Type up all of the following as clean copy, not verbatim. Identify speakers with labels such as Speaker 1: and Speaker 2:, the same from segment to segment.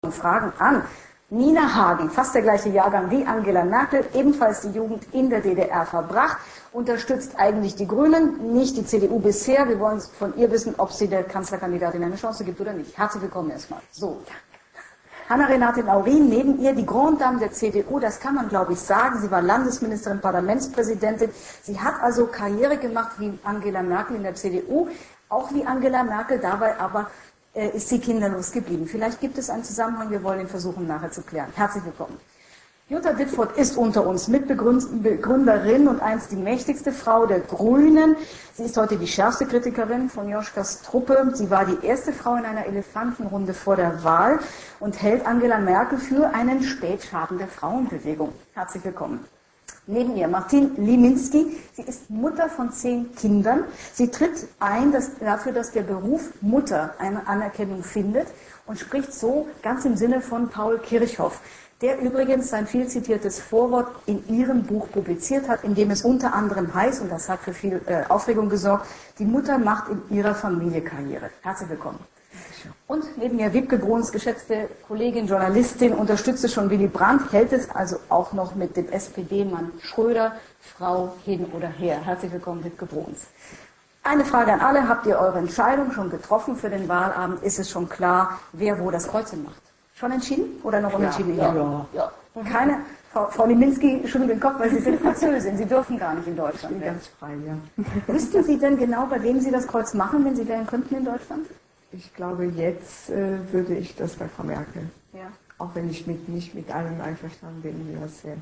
Speaker 1: Fragen an. Nina Hagen, fast der gleiche Jahrgang wie Angela Merkel, ebenfalls die Jugend in der DDR verbracht, unterstützt eigentlich die Grünen, nicht die CDU bisher. Wir wollen von ihr wissen, ob sie der Kanzlerkandidatin eine Chance gibt oder nicht. Herzlich willkommen erstmal. So. Hanna-Renate Laurin, neben ihr die Grande Dame der CDU, das kann man glaube ich sagen. Sie war Landesministerin, Parlamentspräsidentin. Sie hat also Karriere gemacht wie Angela Merkel in der CDU, auch wie Angela Merkel, dabei aber ist sie kinderlos geblieben. Vielleicht gibt es einen Zusammenhang, wir wollen ihn versuchen nachher zu klären. Herzlich willkommen. Jutta Dittfurt ist unter uns Mitbegründerin und einst die mächtigste Frau der Grünen. Sie ist heute die schärfste Kritikerin von Joschkas Truppe. Sie war die erste Frau in einer Elefantenrunde vor der Wahl und hält Angela Merkel für einen Spätschaden der Frauenbewegung. Herzlich willkommen. Neben ihr Martine Liminski. Sie ist Mutter von 10 Kindern. Sie tritt ein dafür, dass der Beruf Mutter eine Anerkennung findet und spricht so ganz im Sinne von Paul Kirchhoff, der übrigens sein viel zitiertes Vorwort in ihrem Buch publiziert hat, in dem es unter anderem heißt, und das hat für viel Aufregung gesorgt, die Mutter macht in ihrer Familie Karriere. Herzlich willkommen. Und neben mir Wiebke Bruns, geschätzte Kollegin, Journalistin, unterstützte schon Willy Brandt, hält es also auch noch mit dem SPD-Mann Schröder, Frau hin oder her. Herzlich willkommen, Wiebke Bruns. Eine Frage an alle, habt ihr eure Entscheidung schon getroffen für den Wahlabend? Ist es schon klar, wer wo das Kreuzchen macht? Schon entschieden oder noch unentschieden? Ja. Keine, Frau Liminski schüttelt den Kopf, weil Sie sind Französin, Sie dürfen gar nicht in Deutschland werden.
Speaker 2: Ganz frei, ja.
Speaker 1: Wüssten Sie denn genau, bei wem Sie das Kreuz machen, wenn Sie wählen könnten in Deutschland?
Speaker 2: Ich glaube, jetzt würde ich das bei Frau Merkel.
Speaker 1: Ja.
Speaker 2: Auch wenn ich nicht mit allem einverstanden bin,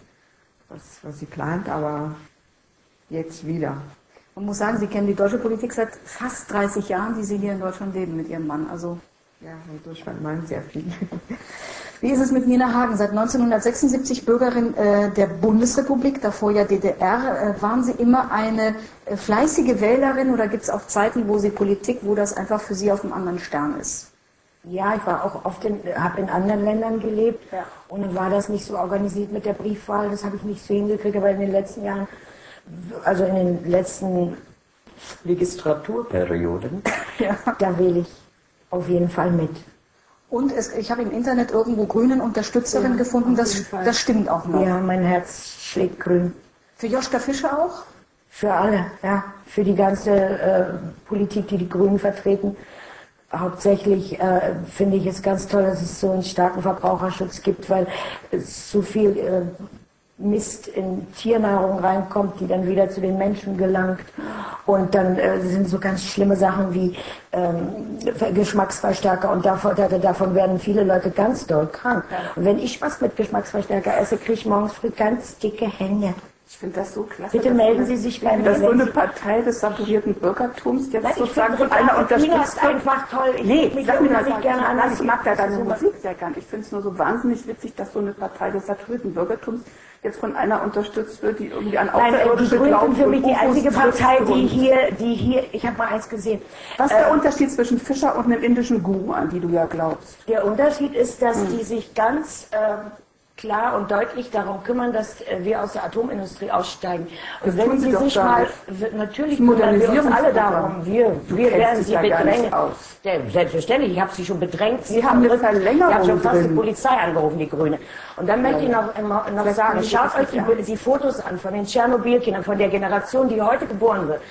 Speaker 2: was sie plant, aber jetzt wieder.
Speaker 1: Man muss sagen, Sie kennen die deutsche Politik seit fast 30 Jahren, die Sie hier in Deutschland leben mit Ihrem Mann. Also
Speaker 2: ja, in Deutschland meinen sehr viel.
Speaker 1: Wie ist es mit Nina Hagen? Seit 1976 Bürgerin der Bundesrepublik, davor ja DDR. Waren Sie immer eine fleißige Wählerin oder gibt es auch Zeiten, wo Sie Politik, wo das einfach für Sie auf einem anderen Stern ist?
Speaker 3: Ja, ich war auch habe in anderen Ländern gelebt, ja. Und dann war das nicht so organisiert mit der Briefwahl, das habe ich nicht so hingekriegt, aber in den letzten Jahren, also in den letzten Legislaturperioden, ja. Da wähle ich auf jeden Fall mit.
Speaker 1: Und ich habe im Internet irgendwo Grünen-Unterstützerin gefunden, das stimmt auch noch.
Speaker 3: Ja, mein Herz schlägt grün.
Speaker 1: Für Joschka Fischer auch?
Speaker 3: Für alle, ja. Für die ganze Politik, die die Grünen vertreten. Hauptsächlich finde ich es ganz toll, dass es so einen starken Verbraucherschutz gibt, weil es so viel Mist in Tiernahrung reinkommt, die dann wieder zu den Menschen gelangt. Und dann sind so ganz schlimme Sachen wie Geschmacksverstärker und davon werden viele Leute ganz doll krank. Und wenn ich was mit Geschmacksverstärker esse, kriege ich morgens früh ganz dicke Hände.
Speaker 4: Ich finde das so klasse.
Speaker 3: Bitte melden Sie sich bei mir.
Speaker 4: Das ist so eine Partei des saturierten Bürgertums, jetzt sozusagen von einer unterstützt wird.
Speaker 3: Einfach toll.
Speaker 4: Ich sag mir das nicht gerne an. Ich mag da deine Musik sehr gern. Ich finde es nur so wahnsinnig witzig, dass so eine Partei des saturierten Bürgertums jetzt von einer unterstützt wird, die irgendwie an außerirdische Glauben.
Speaker 3: Die Grünen sind für mich die einzige Partei, die hier, ich habe mal eins gesehen.
Speaker 4: Was ist der Unterschied zwischen Fischer und einem indischen Guru, an die du ja glaubst?
Speaker 3: Der Unterschied ist, dass die sich ganz klar und deutlich darum kümmern, dass wir aus der Atomindustrie aussteigen. Und wenn Sie sich mal, natürlich kümmern wir uns alle darum, wir werden Sie bedrängen. Selbstverständlich, ich habe Sie schon bedrängt.
Speaker 4: Sie haben eine Verlängerung.
Speaker 3: Ich habe schon fast die Polizei angerufen, die Grüne. Und dann möchte ich noch sagen, schaut euch die Fotos an von den Tschernobyl-Kindern, von der Generation, die heute geboren wird.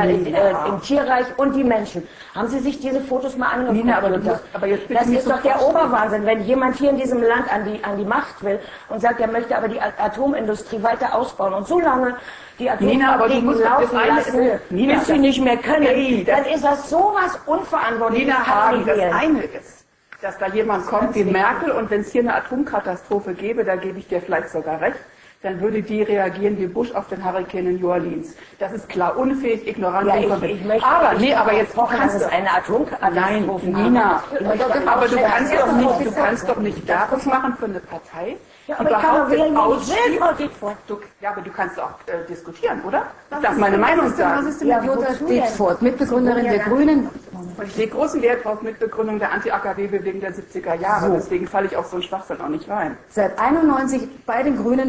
Speaker 3: Im Tierreich und die Menschen. Haben Sie sich diese Fotos mal angeguckt?
Speaker 4: Nina,
Speaker 3: das ist doch der Oberwahnsinn, wenn jemand hier in diesem Land an die Macht will und sagt, er möchte aber die Atomindustrie weiter ausbauen und so lange die Atomfabriken laufen lassen, bis sie nicht mehr können, dann ist das sowas unverantwortliches.
Speaker 4: Nina Hagen, das eine ist, dass da jemand kommt wie Merkel und wenn es hier eine Atomkatastrophe gäbe, da gebe ich dir vielleicht sogar recht, dann würde die reagieren wie Bush auf den Hurrikan in New Orleans. Das ist klar unfähig, ignorant,
Speaker 3: inkompetent. Aber jetzt kannst du eine Atomkatastrophe.
Speaker 4: Nein, Nina, aber du kannst doch nicht Werbung machen für eine Partei.
Speaker 3: Ja, aber ich kann doch wählen, wie ich will, Frau Dittfurt.
Speaker 4: Ja, aber du kannst auch diskutieren, oder? Ich darf meine Meinung sagen.
Speaker 1: Was ist denn mit Jutta Dittfurt, Mitbegründerin der Grünen?
Speaker 4: Und ich lege großen Wert auf Mitbegründung der Anti-AKW-Bewegung der 70er Jahre. Deswegen falle ich auf so einen Schwachsinn auch nicht rein.
Speaker 1: Seit 91 bei den Grünen wirklich in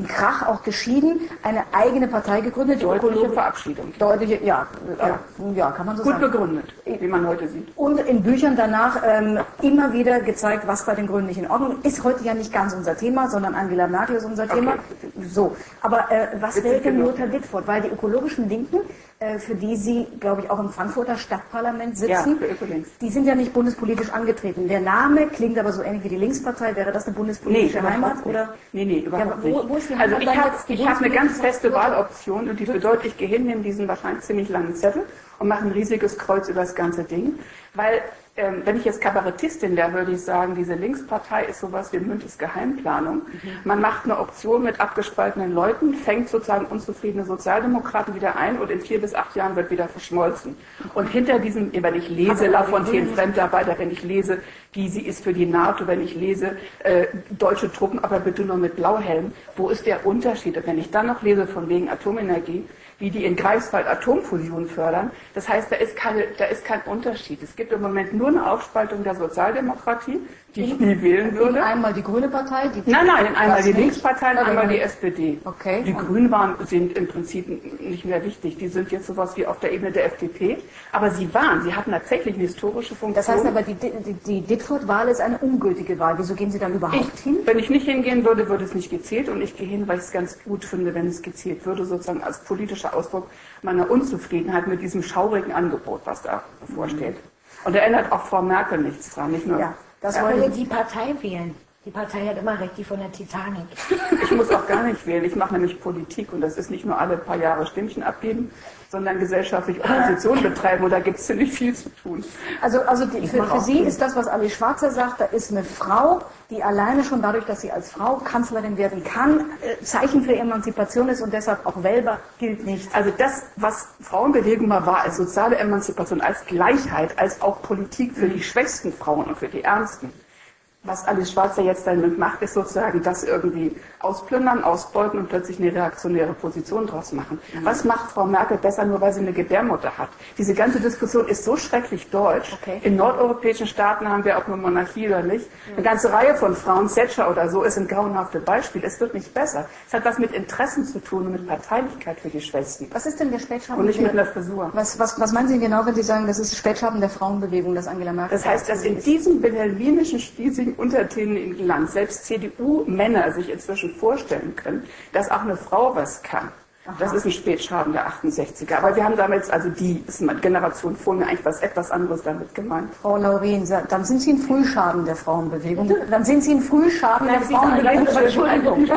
Speaker 1: Krach auch geschieden, eine eigene Partei gegründet.
Speaker 4: Deutliche Verabschiedung.
Speaker 1: Deutliche, ja, kann man so
Speaker 4: Gut
Speaker 1: sagen.
Speaker 4: begründet, wie man heute sieht.
Speaker 1: Und in Büchern danach immer wieder gezeigt, was bei den Grünen nicht in Ordnung ist. Heute ja nicht ganz unser Thema, sondern Angela Merkel ist unser Thema. So, aber was wählt denn Lothar Wittfurt? Weil die ökologischen Linken, für die Sie, glaube ich, auch im Frankfurter Stadtparlament sitzen, die sind ja nicht bundespolitisch angetreten. Der Name klingt aber so ähnlich wie die Linkspartei. Wäre das eine bundespolitische Heimat? Oder?
Speaker 4: Nee, überhaupt nicht.
Speaker 1: Wo ist die
Speaker 4: also
Speaker 1: Heimat?
Speaker 4: ich habe eine ganz feste Wahloption und die bedeutet, ich gehe hin, nehme diesen wahrscheinlich ziemlich langen Zettel und mache ein riesiges Kreuz über das ganze Ding, weil wenn ich jetzt Kabarettistin wäre, würde ich sagen, diese Linkspartei ist sowas wie Müntes Geheimplanung. Man macht eine Option mit abgespaltenen Leuten, fängt sozusagen unzufriedene Sozialdemokraten wieder ein und in 4 bis 8 Jahren wird wieder verschmolzen. Und hinter diesem, wenn ich lese Lafontaine Fremdarbeiter, wenn ich lese, Gysi ist für die NATO, wenn ich lese deutsche Truppen, aber bitte nur mit Blauhelm, wo ist der Unterschied? Und wenn ich dann noch lese von wegen Atomenergie, wie die in Greifswald Atomfusion fördern. Das heißt, da ist kein Unterschied. Es gibt im Moment nur eine Aufspaltung der Sozialdemokratie, die ich nie wählen würde.
Speaker 1: Einmal die Grüne Partei?
Speaker 4: Nein, einmal die Linkspartei und einmal die SPD.
Speaker 1: Okay.
Speaker 4: Die Grünen sind im Prinzip nicht mehr wichtig. Die sind jetzt sowas wie auf der Ebene der FDP. Aber sie hatten tatsächlich eine historische Funktion.
Speaker 1: Das heißt aber, die Dittfurt-Wahl ist eine ungültige Wahl. Wieso gehen Sie dann überhaupt hin?
Speaker 4: Wenn ich nicht hingehen würde, würde es nicht gezählt. Und ich gehe hin, weil ich es ganz gut finde, wenn es gezählt würde, sozusagen als politischer Ausdruck meiner Unzufriedenheit mit diesem schaurigen Angebot, was da bevorsteht. Und da ändert auch Frau Merkel nichts dran, nicht nur.
Speaker 3: Ja, das wollen die Partei wählen. Die Partei hat immer recht, die von der Titanic.
Speaker 4: Ich muss auch gar nicht wählen. Ich mache nämlich Politik und das ist nicht nur alle paar Jahre Stimmchen abgeben, sondern gesellschaftlich Opposition betreiben und da gibt es ziemlich viel zu tun.
Speaker 1: Also für Sie ist das, was Alice Schwarzer sagt, da ist eine Frau, die alleine schon dadurch, dass sie als Frau Kanzlerin werden kann, Zeichen für Emanzipation ist und deshalb auch wählbar gilt nicht.
Speaker 4: Also das, was Frauenbewegung mal war, als soziale Emanzipation, als Gleichheit, als auch Politik für die schwächsten Frauen und für die Ärmsten. Was Alice Schwarzer jetzt damit macht, ist sozusagen das irgendwie ausplündern, ausbeuten und plötzlich eine reaktionäre Position draus machen. Was macht Frau Merkel besser, nur weil sie eine Gebärmutter hat? Diese ganze Diskussion ist so schrecklich deutsch.
Speaker 1: Okay.
Speaker 4: In nordeuropäischen Staaten haben wir, ob nur Monarchie oder nicht, eine ganze Reihe von Frauen, Thatcher oder so, ist ein grauenhaftes Beispiel. Es wird nicht besser. Es hat was mit Interessen zu tun und mit Parteilichkeit für die Schwächsten.
Speaker 1: Was ist denn der Spätschatten?
Speaker 4: Und nicht mit einer Frisur.
Speaker 1: Was meinen Sie genau, wenn Sie sagen, das ist Spätschatten der Frauenbewegung, das Angela Merkel?
Speaker 4: Das heißt, dass in diesem wilhelminischen, spießigen untertänigen Land selbst CDU-Männer sich inzwischen vorstellen können, dass auch eine Frau was kann. Das ist ein Spätschaden der 68er. Aber wir haben damals, also die ist eine Generation vor mir, eigentlich etwas anderes damit gemeint.
Speaker 1: Frau Laurin, dann sind Sie ein Frühschaden der Frauenbewegung. Dann sind Sie ein Frühschaden der Frauenbewegung.
Speaker 5: Entschuldigung,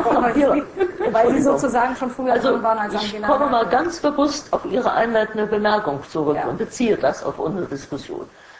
Speaker 1: Weil Sie sozusagen schon früher dran waren als
Speaker 5: ich
Speaker 1: Angela
Speaker 5: komme mal
Speaker 1: Merkel.
Speaker 5: ganz bewusst auf Ihre einleitende Bemerkung zurück und beziehe das auf unsere Diskussion.